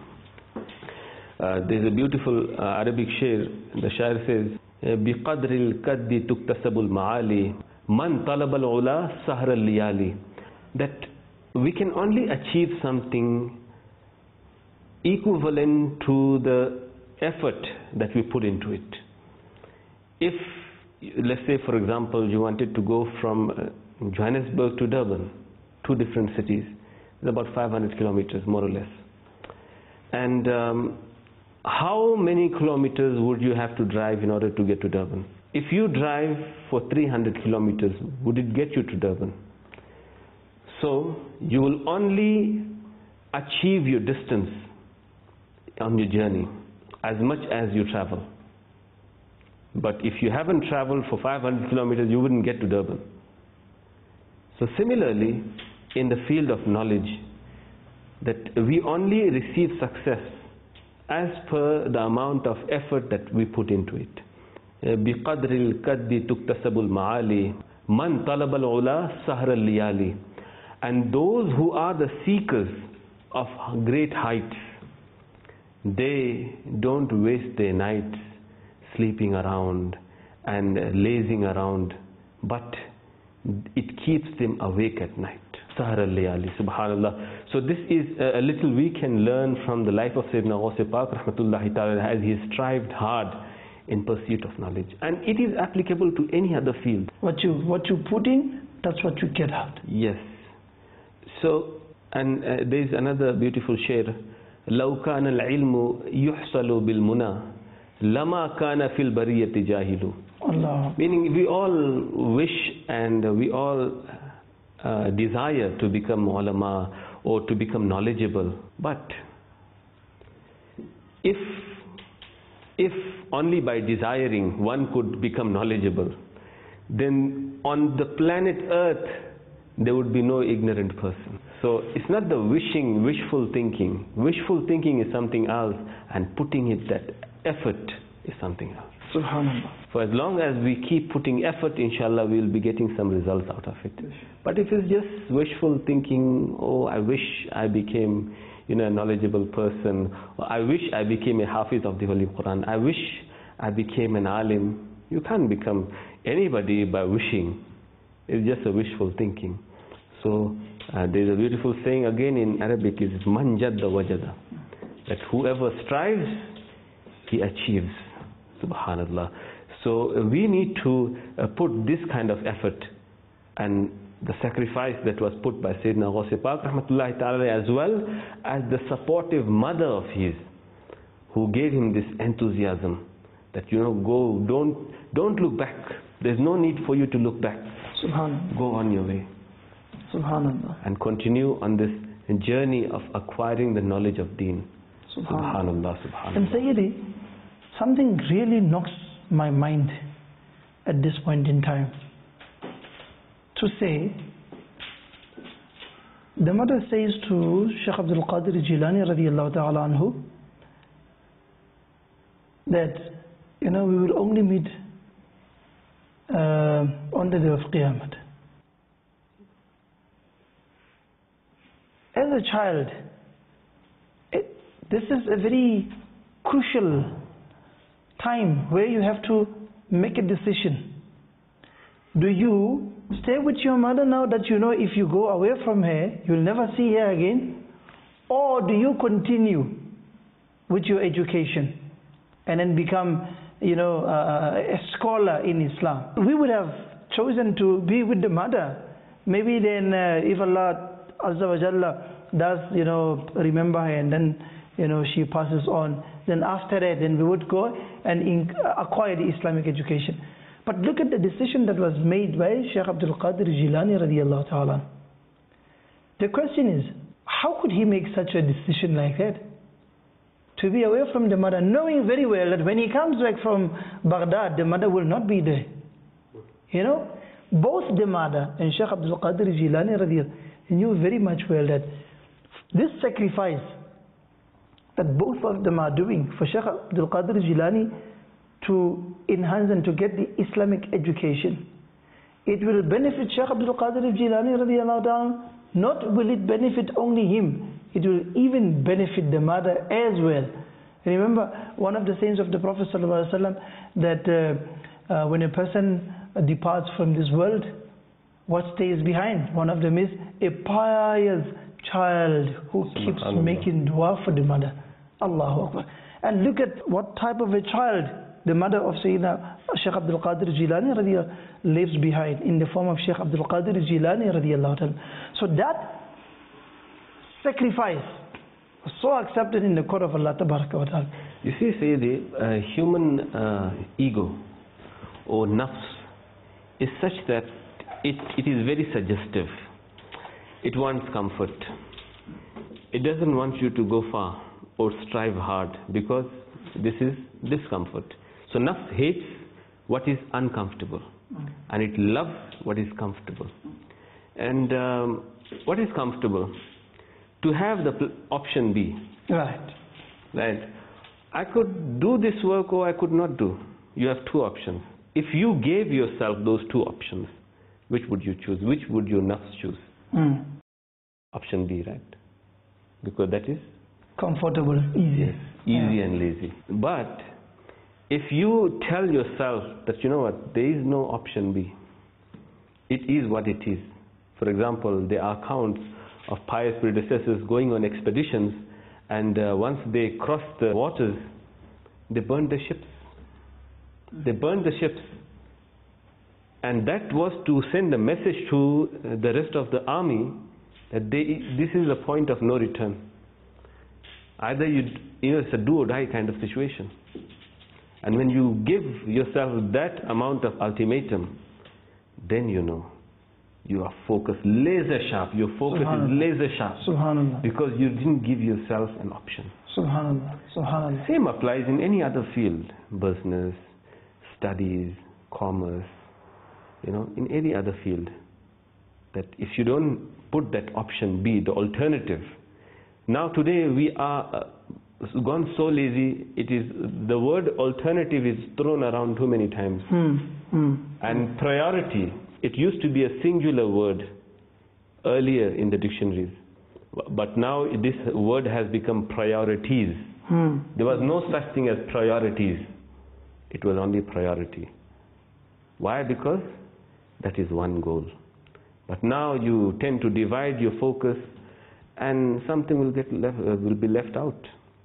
There's a beautiful Arabic shair. The shair says, بِقَدْرِ الْكَدِّ تُكْتَسَبُ الْمَعَالِي مَنْ طَلَبَ الْعُلَى سَهْرَ اللِّيَالِي. That we can only achieve something equivalent to the effort that we put into it. If, let's say for example, you wanted to go from Johannesburg to Durban, two different cities, it's about 500 kilometers more or less. And how many kilometers would you have to drive in order to get to Durban? If you drive for 300 kilometers, would it get you to Durban? So you will only achieve your distance on your journey as much as you travel. But if you haven't traveled for 500 kilometers, you wouldn't get to Durban. So similarly, in the field of knowledge, that we only receive success as per the amount of effort that we put into it. بِقَدْرِ الْكَدِّ تُكْتَسَبُ الْمَعَالِي مَنْ طَلَبَ الْعُلَى سَهْرَ اللِّيَالِي. And those who are the seekers of great heights, they don't waste their nights sleeping around and lazing around, but it keeps them awake at night. Sahar al-Layali, subhanallah. So this is a little we can learn from the life of Sayyidina Ghaus Pak rahmatullahi ta'ala, as he strived hard in pursuit of knowledge. And it is applicable to any other field. What you put in, that's what you get out. Yes. So, and there is another beautiful share. لو كان العلم يحصل بالمنى لما كان في البرية جاهل. Allah. Meaning we all wish and we all desire to become ulama or to become knowledgeable, but if only by desiring one could become knowledgeable, then on the planet Earth there would be no ignorant person. So it's not the wishful thinking. Wishful thinking is something else, and putting it, that effort, is something else. Subhanallah. For as long as we keep putting effort, inshallah, we will be getting some results out of it. But if it's just wishful thinking, oh, I wish I became, a knowledgeable person, or I wish I became a hafiz of the Holy Quran, I wish I became an alim, you can't become anybody by wishing. It's just a wishful thinking. So there's a beautiful saying again in Arabic, is man jadda wajada, that whoever strives, he achieves. Subhanallah. So we need to put this kind of effort, and the sacrifice that was put by Sayyidina Ghaus Pak rahmatullahi ta'ala, as well as the supportive mother of his, who gave him this enthusiasm that go, don't look back. There's no need for you to look back. Subhanallah. Go on your way. Subhanallah. And continue on this journey of acquiring the knowledge of Deen. Subhanallah. Subhanallah. And Sayyidi, something really knocks my mind at this point in time. To say, the mother says to Shaykh Abdul Qadir Jilani radiyallahu ta'ala anhu, that we will only meet on the day of Qiyamah. As a child, this is a very crucial time where you have to make a decision. Do you stay with your mother now that if you go away from her, you'll never see her again? Or do you continue with your education and then become, a scholar in Islam? We would have chosen to be with the mother. Maybe then if Allah Azza wa Jalla does, remember her, and then, she passes on, then after that, then we would go and acquire the Islamic education. But look at the decision that was made by Shaykh Abdul Qadir Jilani radiyallahu ta'ala. The question is, how could he make such a decision like that? To be away from the mother, knowing very well that when he comes back from Baghdad, the mother will not be there. Both the mother and Shaykh Abdul Qadir Jilani radiyallahu, he knew very much well that this sacrifice that both of them are doing for Shaykh Abdul Qadir Jilani to enhance and to get the Islamic education, it will benefit Shaykh Abdul Qadir Jilani radiyallahu ta'ala. Not will it benefit only him, it will even benefit the mother as well. Remember one of the sayings of the Prophet sallallahu alaihi wasallam, that when a person departs from this world, what stays behind? One of them is a pious child who keeps making dua for the mother. Allahu Akbar. And look at what type of a child the mother of Sayyidina Shaykh Abdul Qadir Jilani radiyallahu leaves behind, in the form of Shaykh Abdul Qadir Jilani radiyallahu ta'ala. So that sacrifice was so accepted in the court of Allah tabaraka wa ta'ala. You see, Sayyidi, human ego or nafs is such that it is very suggestive. It wants comfort. It doesn't want you to go far or strive hard, because this is discomfort. So nafs hates what is uncomfortable, and it loves what is comfortable. And what is comfortable? To have the option B. Right. I could do this work or I could not do. You have two options. If you gave yourself those two options, which would you choose? Which would your nafs choose? Option B, right? Because that is comfortable, easy. Easy and lazy. But if you tell yourself that, there is no option B, it is what it is, For example, there are accounts of pious predecessors going on expeditions, and once they crossed the waters, they burned the ships. They burned the ships. And that was to send a message to the rest of the army that this is a point of no return. Either it's a do or die kind of situation. And when you give yourself that amount of ultimatum, then you are focused, laser sharp. Your focus is laser sharp. Subhanallah. Because you didn't give yourself an option. Subhanallah. Subhanallah. Same applies in any other field, business, studies, commerce, in any other field. That if you don't put that option B, the alternative. Now today we are gone so lazy, the word alternative is thrown around too many times. And priority, it used to be a singular word earlier in the dictionaries, but now this word has become priorities. There was no such thing as priorities. It was only priority. Why? Because that is one goal. But now you tend to divide your focus, and something will be left out.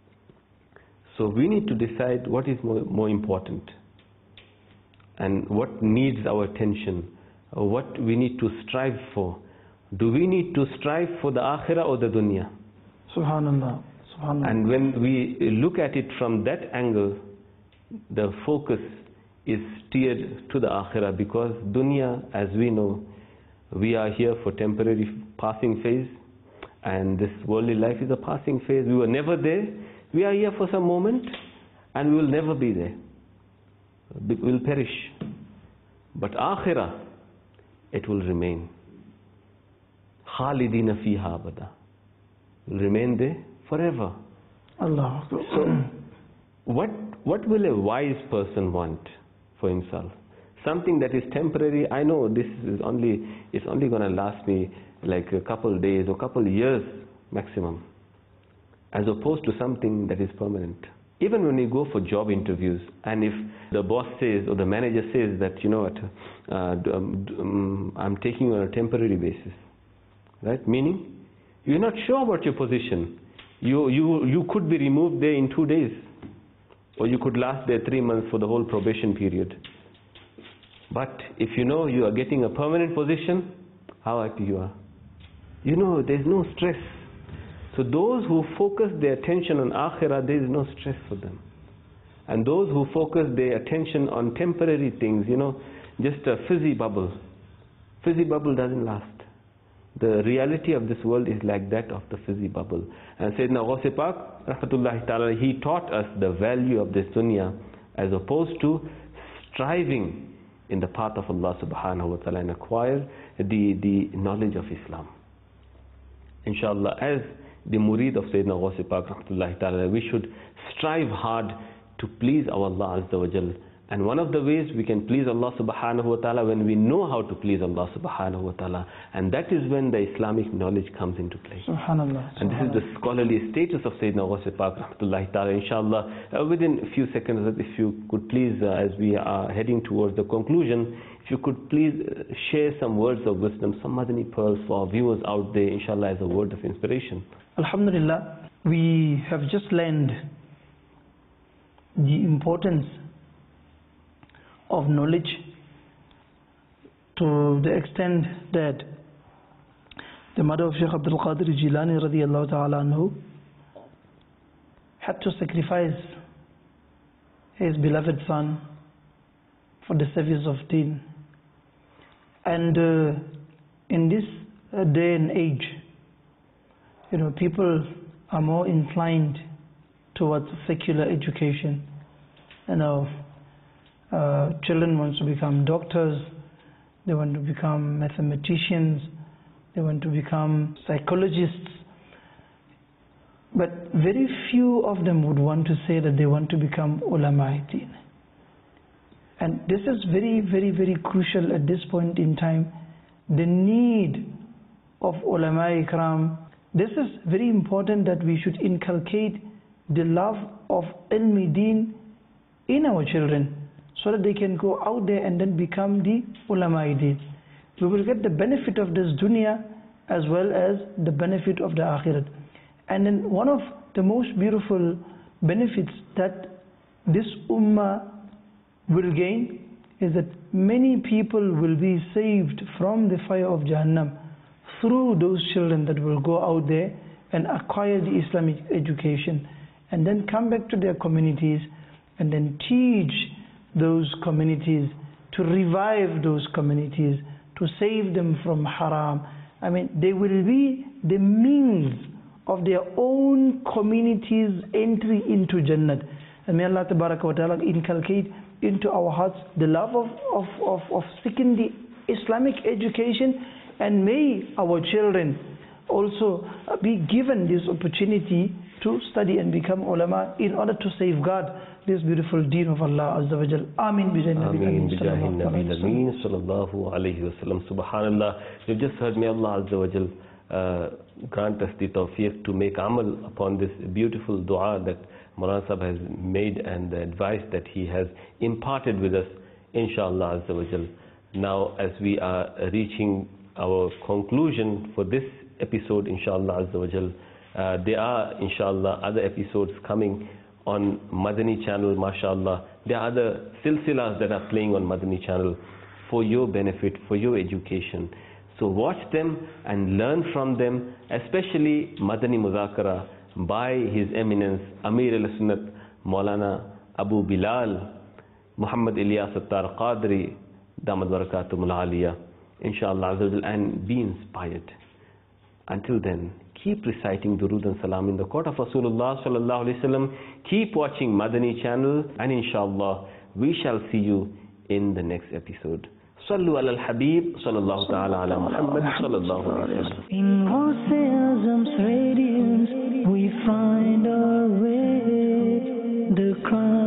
So we need to decide what is more important, and what needs our attention, or what we need to strive for. Do we need to strive for the akhirah or the dunya? Subhanallah. Subhanallah. And when we look at it from that angle, the focus is steered to the akhirah, because dunya, as we know, we are here for temporary passing phase, and this worldly life is a passing phase. We were never there. We are here for some moment, and we will never be there. We will perish. But akhirah, it will remain. Khalidina fiha abada. Will remain there forever. Allah. So, what will a wise person want for himself? Something that is temporary. I know it's only going to last me like a couple of days or couple of years maximum, as opposed to something that is permanent. Even when we go for job interviews, and if the boss says or the manager says that, I'm taking you on a temporary basis, right? Meaning, you're not sure about your position. You could be removed there in 2 days, or you could last there 3 months for the whole probation period. But if you are getting a permanent position, how happy you are. There's no stress. So those who focus their attention on akhirah, there is no stress for them. And those who focus their attention on temporary things, just a fizzy bubble doesn't last. The reality of this world is like that of the fizzy bubble. And Sayyidina Ghaus Pak, rahmatullahi ta'ala, he taught us the value of this dunya, as opposed to striving in the path of Allah subhanahu wa ta'ala and acquire the knowledge of Islam. Inshallah, as the murid of Sayyidina Ghaus Pak, rahmatullahi ta'ala, we should strive hard to please our Allah Azza wa Jal. And one of the ways we can please Allah subhanahu wa ta'ala, when we know how to please Allah subhanahu wa ta'ala, and that is when the Islamic knowledge comes into play. Subhanallah. And this is the scholarly status of Sayyidina Ghaus Pak, rahmatullahi ta'ala. Inshallah, within a few seconds, if you could please, as we are heading towards the conclusion, if you could please share some words of wisdom, some Madani pearls for our viewers out there, inshallah, as a word of inspiration. Alhamdulillah, we have just learned the importance of knowledge, to the extent that the mother of Shaykh Abdul Qadir Jilani radiyallahu ta'ala anhu had to sacrifice his beloved son for the service of deen. And in this day and age, people are more inclined towards secular education. Children want to become doctors, they want to become mathematicians, they want to become psychologists, but very few of them would want to say that they want to become ulama-e-din. And this is very, very, very crucial at this point in time, the need of ulama-e-ikram. This is very important, that we should inculcate the love of ilm-e-din in our children, so that they can go out there and then become the ulama-e-din. we will get the benefit of this dunya as well as the benefit of the akhirat. And then one of the most beautiful benefits that this ummah will gain is that many people will be saved from the fire of Jahannam through those children that will go out there and acquire the Islamic education and then come back to their communities and then teach those communities, to revive those communities, to save them from haram. I mean, they will be the means of their own community's entry into Jannat. And may Allah Ta'ala inculcate into our hearts the love of seeking the Islamic education, and may our children also be given this opportunity to study and become ulama in order to safeguard this beautiful deen of Allah Azza wa Jal. Ameen bijahi Nabi sallallahu alayhi wa sallam. Subhanallah. You just heard, may Allah Azza wa Jal grant us the tawfiq to make amal upon this beautiful dua that Maulana Sahib has made and the advice that he has imparted with us, inshallah Azza wa Jal. Now, as we are reaching our conclusion for this episode, inshallah Azza wa Jal, there are inshallah other episodes coming on Madani channel, mashallah. There are other silsilas that are playing on Madani channel for your benefit, for your education. So watch them and learn from them, especially Madani Muzakara by His Eminence Amir al-Sunnat Maulana Abu Bilal Muhammad Ilyas Attar Qadri Damad Barakatum al-Aliyah, inshallah, and be inspired. Until then, keep reciting Durood and Salam in the court of Rasulullah sallallahu alaihi wasallam. Keep watching Madani channel, and inshallah we shall see you in the next episode. Sallu ala al-Habib sallallahu ta'ala ala Muhammad sallallahu alaihi wasallam. In Ghaus-e Azam's radiance we find our way. The crown